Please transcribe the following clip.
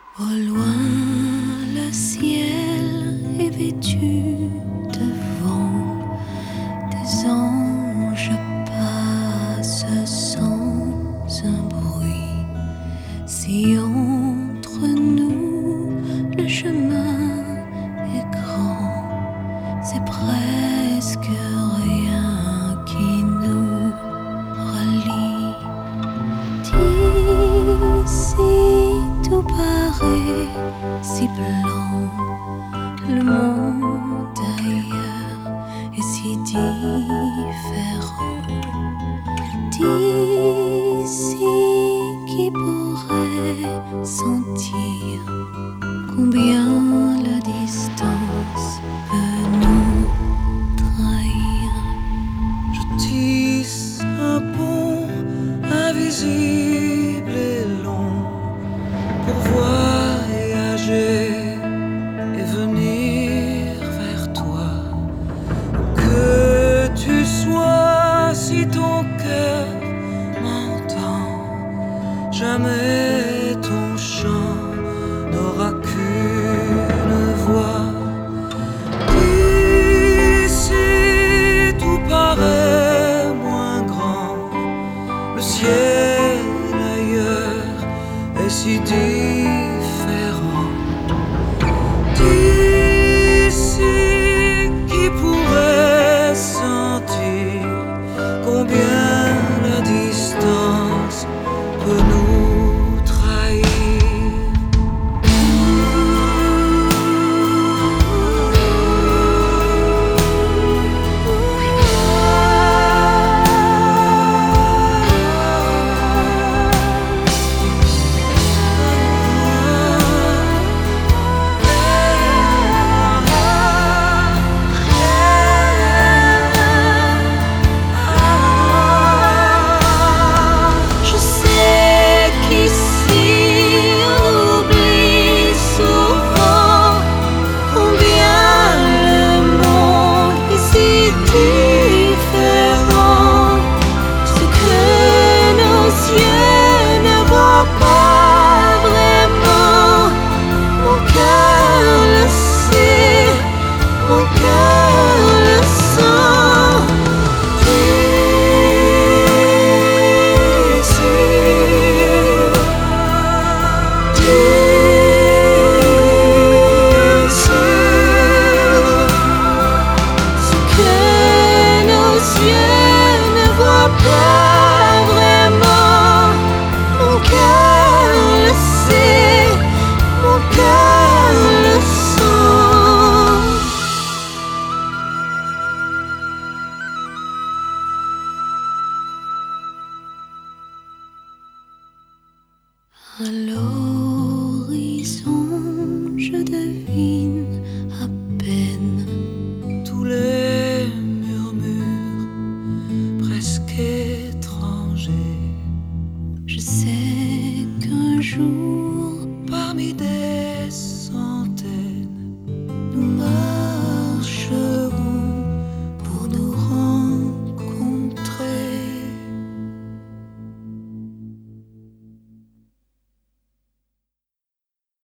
Au loin, le ciel est vêtu de vent. Des anges passent sans un bruit. Si entre nous le chemin est grand, c'est presque rien qui nous relie. D'ici tout paraît si blanc, le monde ailleurs est si différent. D'ici qui pourrait sentir combien la distance peut nous trahir. Je tisse un pont invisible et long pour voyager et venir vers toi. Que tu sois, si ton cœur m'entend, jamais ton chant n'aura qu'une voix. Ici tout paraît moins grand, le ciel ailleurs est si différent. D'ici qui pourrait sentir combien la distance peut nous trahir. Je sais qu'ici on oublie souvent combien le monde est si différent. Ce que nos yeux ne voient pas vraiment, mon cœur le sait, mon cœur le sent. Ce que nos yeux ne voient pas vraiment, mon cœur le sait, mon cœur le sent. À l'horizon, je devine à peine Tous les murmures presque étrangers, Je sais qu'un jour parmi des